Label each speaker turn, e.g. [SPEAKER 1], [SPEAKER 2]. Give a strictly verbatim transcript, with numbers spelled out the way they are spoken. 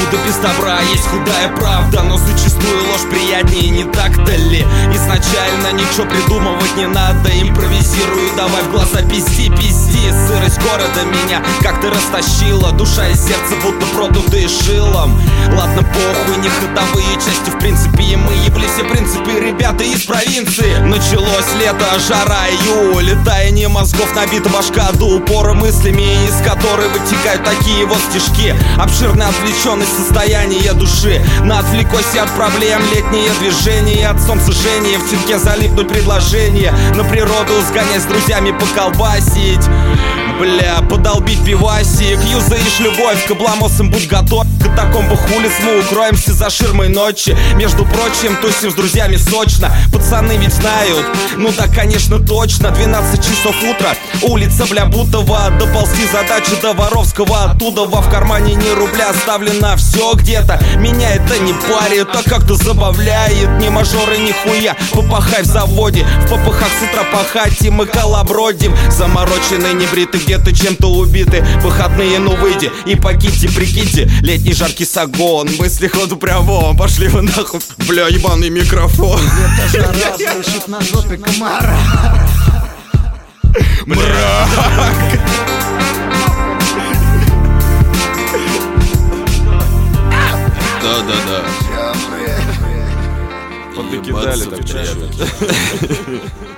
[SPEAKER 1] Откуда без добра есть худая правда, но зачастую ложь приятнее, не так-то ли? Изначально ничего придумывать не надо, импровизирую, давай в глаза пизди, пизди. Сырость города меня как-то растащила, душа и сердце будто продутые шилом. Ладно, похуй, не ходовые части, в принципе, и мы ебли все принципы, ребята из провинции. Началось лето, жара, июль, таяние мозгов, набита башка до упора мыслями, из которой вытекают такие вот стишки. Обширная отвлеченность состояния души, на отвлекусь от проблем, летнее движение, от солнца жжение, в тенке залипнуть предложение, на природу сгонять с друзьями поколбасить. Бля, подолбить пивасик, юзаешь любовь, к обламосам будь готов. Катакомбах улиц мы укроемся за ширмой ночи. Между прочим, тусим с друзьями сочно. Пацаны ведь знают, ну да, конечно, точно. Двенадцать часов утра, улица, бля, Бутова. Доползти задача до Воровского, оттуда во в кармане ни рубля оставлено все где-то. Меня это не парит, а как-то забавляет. Ни мажоры, ни хуя, попахай в заводе. В попыхах с утра пахать, и мы колобродим. Замороченный, небритый, где-то чем-то убиты. Выходные, ну выйди и покиньте, прикиньте, летний жаркий сагон. Мысли ходу прямо, пошли вы нахуй. Бля, ебаный микрофон.
[SPEAKER 2] Это жара, слышит на жопе комара.
[SPEAKER 1] Мрак. Да-да-да. Подокидали так чуть-чуть.